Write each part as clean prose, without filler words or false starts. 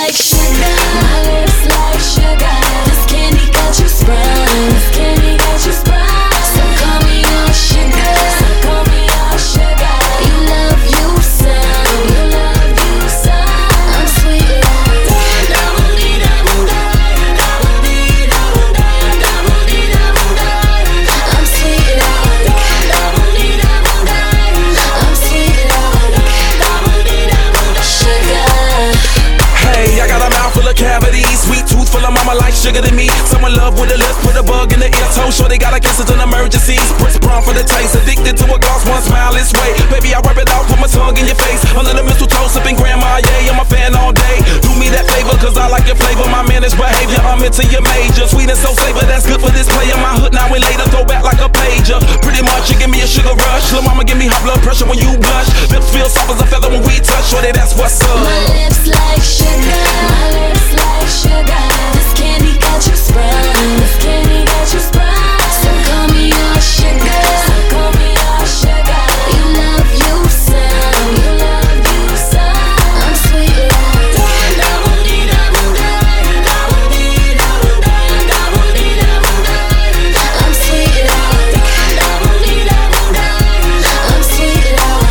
like sugar. My lips like sugar. This candy got you sprung. This candy got you sprung. So call me on sugar. So call me on sugar. You love you some. You love you some. I'm sweet like I'm sweet like I'm sweet like sugar. Hey, I got a mouth full of cavities, sweet tooth full of mama like sugar to me. Someone love with a lips, put a bug in the ear, toe sure they gotta kiss it in emergencies. Brits brown for the taste, addicted to a gloss, one smile is way. Baby, I rub it out, put my tongue in your face. Under the mistletoe, sipping grandma, yeah, I'm a fan all day. Do me that favor, cause I like your flavor, my managed behavior, I'm into your major. Sweet and so savor, that's good for this player. My hood now and later, throw back like a pager. Pretty much, you give me a sugar rush. Lil' mama give me high blood pressure when you blush. Lips feel soft as a feather when we touch, shorty, that's what's up. My lips like sugar. My lips like sugar. This candy got you sprung. This candy got you sprung. So call me on sugar. So call me on sugar. You love you some. You love you some. I'm sweet like I'm sweet like I'm sweet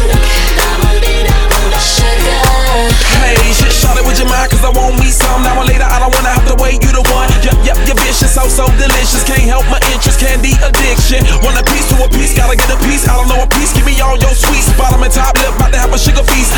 like sugar. Hey, shit, shot it with your mind, cause I want me some. Now or later, I don't wanna have to wait, you the one. Yep, you're vicious, so delicious. Can't help my interest, candy addiction. Want a piece to a piece, gotta get a piece. I don't know a piece, give me all your sweets. Bottom and top lip, about to have a sugar feast.